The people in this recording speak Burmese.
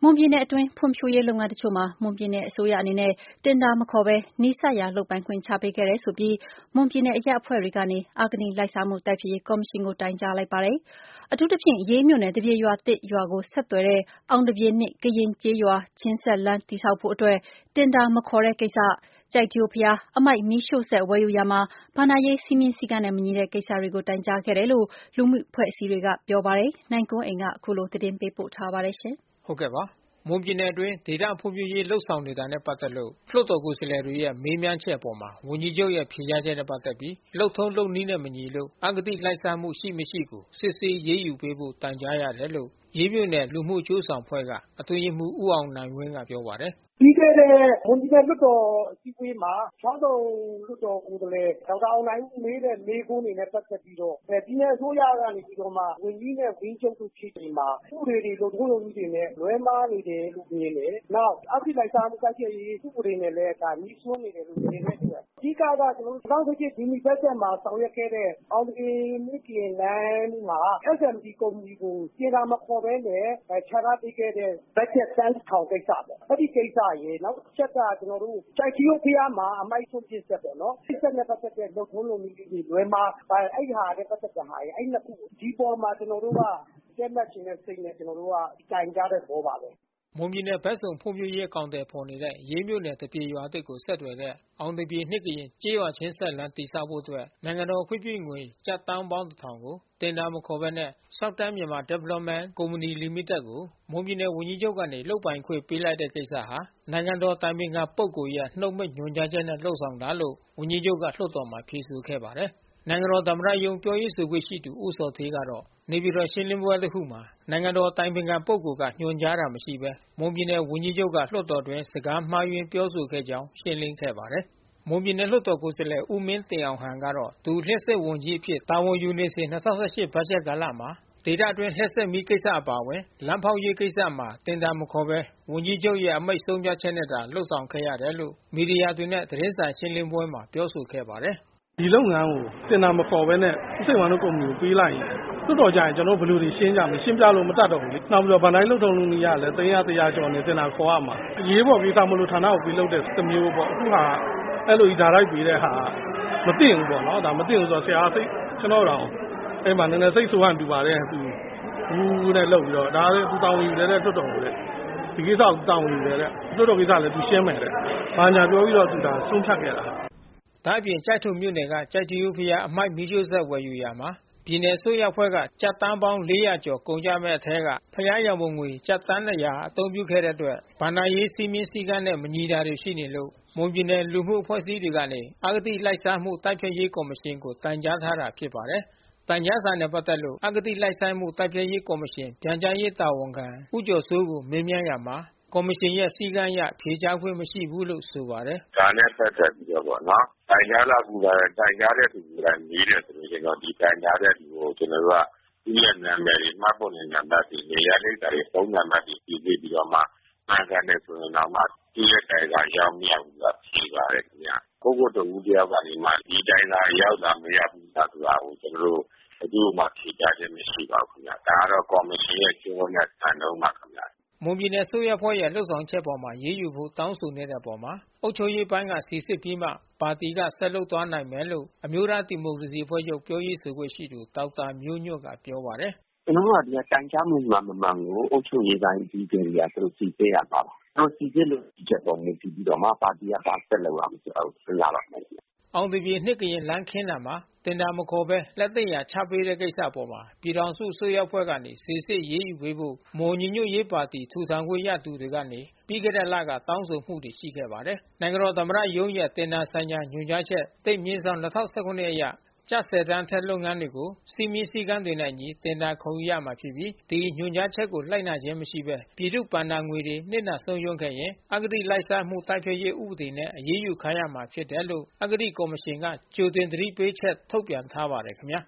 မွန်ပြည်နယ်အတွင်းဖွံ့ဖြိုးရေးလုပ်ငန်းတချို့မှာမွန်ပြည်နယ်အစိုးရအနေနဲ့တင်ဒါမခေါ်ဘဲနီးစပ်ရာလုပ်ပိုင်ခွင့်ချပေးခဲ့တယ်ဆိုပြီးမွန်ပြည်နယ်အရပ်အဖွဲ့တွေကနေအဂတိလိုက်စားမှုတိုက်ဖျက်ရေးကော်မရှင်ကိုတိုင်ကြားလိုက်ပါတယ်။အထူးသဖြင့်ရေးမြို့နယ်သပြေရွာသစ်ရွာကိုဆက်သွယ်တဲ့အောင်သပြေနှင့်ကရင်ကျေးရွာချင်းဆက်လမ်းတည်ဆောက်ဖို့အတွက်တင်ဒါမခေါ်တဲ့ကိစ္စ၊ကျိုက်ထီးရိုးဘုရားအမှိုက်မီးရှို့စက်ဝယ်ယူရာမှာဘဏ္ဍာရေးစည်းမျဉ်းစည်းကမ်းနဲ့မညီတဲ့ကိစ္စတွေကိုတိုင်ကြားခဲ့တယ်လို့လူမှုအဖွဲ့အစည်းတွေကပြောပါတယ်။နိုင်ကွန်းအိမ်ကအခုလိုသတင်းပေးပို့ထားပါတယ်ရှင်။ဟုတ်ကဲ့ပါမွန်ပြည်နယ်အတွင်းဒေသဖွံ့ဖြိုးရေးလှုပ်ဆောင်နေတာနဲ့ပတ်သက်လို့လွှတ်တော်ကိုယ်စားလှယ်တွေရဲ့မေးမြန်းချက်အပေါ်မှာဝန်ကြီးချုပ်ရဲ့ဖြေကြားချက်နဲ့ပတ်သက်ပြီးလှုပ်ထုံးလုပ်နည်းနဲ့မညီလို့အဂတိလိုက်စားမှုရှိမရှိကိုစစ်ဆေးရေးယူပေးဖို့တိုင်ကြားရတယ်လို့ရေးမြို့နယ်လူမှုအကျိုးဆောင်ဖွဲ့ကအတွင်းရေးမှူးဦးအောင်နိုင်ဝင်းကပြောပါတယ်ပြီးခဲ့တဲ့မွန်ပြည်နယ်လွှတ်တော်အစည်းအဝေးမှာချောင်းတော်လွှတ်တော်ကိုယ်စားလှယ်ဒေါက်တာအောင်နိုင်ဦးမေးတဲ့မေးခွန်းတွေနဲ့ပတ်သက်ပြီးတော့ပြည်နယ်အစိုးရကနေပြီးတော့မှဝန်ကြီးနဲ့ဝင်းချုပ်တို့ဖြစ်နေမှာဥပဒေတွေလုပ်ထုံးလုပ်နည်းတွေနဲ့လွဲမှားနေတယ်လို့မြင်တယ်။နောက်အဂတိလိုက်စားမှုတိုက်ဖျက်ရေးဥပဒေနဲ့လည်းဒါနှီးစွန်းနေတယ်လို့မြင်တဲ့အတွက်အဓိကကကျွန်တော်တို့2017ဒီနီဘတ်ဂျက်မှာဆောင်ရွက်ခဲ့တဲ့အောင်တကေမြစ်ကင်လမ်းမှာ SMD ကုမ္ပဏီကိုကျေတာမခေါ်ဘဲနဲ့ခြားထားပေးခဲ့တဲ့ဘတ်ဂျက်တန်းထောင်ကိစ္စပေါ့။အဲ့ဒီကိစ္စရေနောက်ချက်ကကျွန်တော်တို့ကြိုက်တီးရိုးဖျားမှာအမိုက်ဆုံးပြစ်ဆက်ပေါ့နော်ပြစ်ဆက်နဲ့ပတ်သက်တဲ့လုပ်ထုံးလုပ်နည်းတွေလွဲမှာအဲ့ဟာနဲ့ပတ်သက်တဲ့ဟာရေအဲ့နှစ်ခုဒီပေါ်မှာကျွန်တော်တို့ကကျက်မှတ်ခြင်းနဲ့စိတ်နဲ့ကျွန်တော်တို့ကတိုင်ကြတဲ့ဘောပါပဲမွန်ပြည်နယ်ဘက်စုံဖွံ့ဖြိုးရေးအကောင့်တွေဖော်နေတဲ့ရေးမြို့နယ်တပြေရွာအသစ်ကိုဆက်သွယ်တဲ့အောင်တပြေနှစ်ကရင်ကျေးရွာချင်းဆက်လမ်းတည်ဆောက်ဖို့အတွက်နိုင်ငံတော်ခွင့်ပြုငွေကျပ်တောင်းပေါင်းတစ်ထောင်ကိုတင်ဒါမခေါ်ဘဲနဲ့ South Time Myanmar Development Company Limited ကိုမွန်ပြည်နယ်ဝန်ကြီးချုပ်ကနေလုပ်ပိုင်ခွင့်ပေးလိုက်တဲ့ကိစ္စဟာနိုင်ငံတော်တိုင်ပင်ခံပုဂ္ဂိုလ်ရဲ့နှုတ်မိတ်ညွှန်ကြားချက်နဲ့လှုပ်ဆောင်တာလို့ဝန်ကြီးချုပ်ကလွှတ်တော်မှာဖြေဆိုခဲ့ပါတယ်။နိုင်ငံတော်သမ္မတရုံးပြောရေးဆိုခွင့်ရှိသူဦးစောသေးကတော့နေပြည်တော်ရှင်းလင်းပွဲတစ်ခုမှာနိုင်ငံတော်တိုင်ပင်ခံပုဂ္ဂိုလ်ကညွှန်ကြားတာမရှိဘဲမွန်ပြည်နယ်ဝန်ကြီးချုပ်ကလွှတ်တော်တွင်စကားမှားယွင်းပြောဆိုခဲ့ကြောင်းရှင်းလင်းခဲ့ပါတယ်။မွန်ပြည်နယ်လွှတ်တော်ကိုယ်စားလှယ်ဦးမင်းတင်အောင်ဟန်ကတော့သူလျှက်စစ်ဝန်ကြီးအဖြစ်တာဝန်ယူနေစဉ်2018ဘတ်ဂျက်ကာလမှာဒေသအတွင်းလျှက်စစ်မီးကိစ္စအပါအဝင်လမ်းဖောက်ရေးကိစ္စမှာတင်ဒါမခေါ်ဘဲဝန်ကြီးချုပ်ရဲ့အမိန့်ဆုံးဖြတ်ချက်နဲ့သာလှုပ်ဆောင်ခဲ့ရတယ်လို့မီဒီယာတွေနဲ့သတင်းစာရှင်းလင်းပွဲမှာပြောဆိုခဲ့ပါတယ်။ဒီလုပ်ငန်းကိုတင်ဒါမခေါ်ဘဲနဲ့စိတ်ဝမ်းတို့ကုမ္ပဏီကိုပေးလိုက်ရင်လွှတ်တော်ကြရင်ကျွန်တော်ဘယ်လိုတွေရှင်းကြမလဲရှင်းပြလို့မတတ်တော့ဘူးလေနောက်ပြီးတော့ဗန်တိုင်းလှုပ်ထုံလုံးကြီးရလဲ300ကျော်နေတင်ဒါခေါ်ရမှာရေးပေါ်ကိစ္စမလို့ဌာနကိုပြီးလုပ်တဲ့သမျိုးပေါ့အခုဟာအဲ့လိုဒါရိုက်ပြီးတဲ့ဟာမသိဘူးပေါ့နော်ဒါမသိဘူးဆိုတော့ဆရာစိတ်ကျွန်တော်တော့အဲ့မှာနည်းနည်းစိတ်ဆိုးဟန်တူပါတယ်သူဘူးနဲ့လှုပ်ပြီးတော့ဒါလည်းသူတောင်းယူတယ်တဲ့တွတ်တော်ကိုတဲ့ဒီကိစ္စကိုတောင်းယူတယ်တဲ့တွတ်တော်ကိစ္စလည်းသူရှင်းမယ်တဲ့ဘာညာပြောပြီးတော့သူဒါဆုံးဖြတ်ခဲ့တာဒါအပြင်ကြိုက်ထုံမြို့နယ်ကကြိုက်တီးရိုးဖျားအမိုက်မီးရှို့ဆက်ဝယ်ယူရာမှာပြည်နယ်ဆိုရဖွဲ့ကကျပ်တန်းပေါင်း400ကျော်ကုန်ကြမဲ့အထက်ကဖျားရံပုံငွေကျပ်တန်း200အသုံးပြုခဲ့တဲ့အတွက်ဗဏ္ဍာရေးစည်းမျဉ်းစည်းကမ်းနဲ့မညီတာတွေရှိနေလို့မွန်ပြည်နယ်လူမှုအဖွဲ့အစည်းတွေကနေအဂတိလိုက်စားမှုတိုက်ဖျက်ရေးကော်မရှင်ကိုတိုင်ကြားထားတာဖြစ်ပါတယ်။တိုင်ကြားစာနဲ့ပတ်သက်လို့အဂတိလိုက်စားမှုတိုက်ဖျက်ရေးကော်မရှင်ပြန်ကြားရေးတာဝန်ခံဦးကျော်စိုးကိုမေးမြန်းရမှာကော်မရှင်ရဲ့စည်းကမ်းအရဖြေကြားခွင့်မရှိဘူးလို့ဆိုပါတယ်။ဒါနဲ့ပတ်သက်ပြီးတော့ပေါ့နော်။တိုင်ကြားလာကူလာတိုင်ကြားတဲ့သူကရေးတယ်ဆိုရင်တော့ဒီတိုင်ကြားတဲ့သူကိုကျွန်တော်တို့ကဒီရဲ့နာမည်တွေမှတ်ဖို့နဲ့နံပါတ်တွေနေရာလိပ်တွေဖုန်းနံပါတ်တွေပြပြီးတော့မှမှန်ကန်တယ်ဆိုရင်တော့မှဒီရဲ့တိုင်ကရောက်မြောက်တာဖြေပါတယ်ခင်ဗျ။ကိုကိုတူဦးတယောက်ကနေမှဒီတိုင်ကရောက်တာမရဘူးဆိုတာကိုကျွန်တော်တို့ဘယ်သူမှဖြေကြားခြင်းမရှိပါဘူးခင်ဗျ။ဒါကတော့ကော်မရှင်ရဲ့ကျိုးနဲ့ဆန်တော့မှခင်ဗျ။မွန်ပြည်နယ်ဆိုရဖွဲ့ရဲ့လှုပ်ဆောင်ချက်ပေါ်မှာရေးယူဖို့တောင်းဆိုနေတဲ့ပေါ်မှာအုပ်ချုပ်ရေးပိုင်းကစီစစ်ပြီးမှပါတီကဆက်လုပ်သွားနိုင်မယ်လို့အမျိုးသားဒီမိုကရေစီအဖွဲ့ချုပ်ပြောရေးဆိုခွင့်ရှိသူဒေါက်တာမျိုးညွန့်ကပြောပါတယ်ကျွန်တော်တို့ကဒီတိုင်ကြားမှုမှမမှန်ကိုအုပ်ချုပ်ရေးပိုင်းဒီကြတွေကသူတို့စီစစ်ရပါတော့သူစီစစ်လို့ဒီချက်ပေါ်နေပြီးတော့မှပါတီကဆက်လုပ်ရမှာဆိုတော့စဉ်းစားပါမယ်အောင်တပြေနှစ်ကရင်လမ်းခင်းတာမှာတင်ဒါမခေါ်ပဲလက်သိရာချပေးတဲ့ကိစ္စပေါ်မှာပြည်ထောင်စုဆိုရဖွဲ့ကနေစစ်စစ်ရေးယူပေးဖို့မွန်ညီညွတ်ရေးပါတီထူထောင်ခွင့်ရသူတွေကနေပြီးခဲ့တဲ့လကတောင်းဆိုမှုတွေရှိခဲ့ပါတယ်။နိုင်ငံတော်သမ္မတရုံးရဲ့တင်ဒါဆိုင်ရာညွှန်ကြားချက်တိတ်မြင့်ဆောင်2019အရကျဆယ်တန်းထက်လုပ်ငန်းတွေကိုစီမီစည်းကမ်းတွေနဲ့ညီတင်ဒါခုံရမှာဖြစ်ပြီးဒီညွှန်ကြားချက်ကိုလိုက်နာခြင်းမရှိဘဲပြည်သူ့ဘဏ္ဍာငွေတွေနှိမ့်နှဆုံးယုံခဲ့ရင်အဂတိလိုက်စားမှုတိုက်ဖျက်ရေးဥပဒေနဲ့အရေးယူခံရမှာဖြစ်တယ်လို့အဂတိကော်မရှင်ကကြိုတင်သတိပေးချက်ထုတ်ပြန်ထားပါတယ်ခင်ဗျာ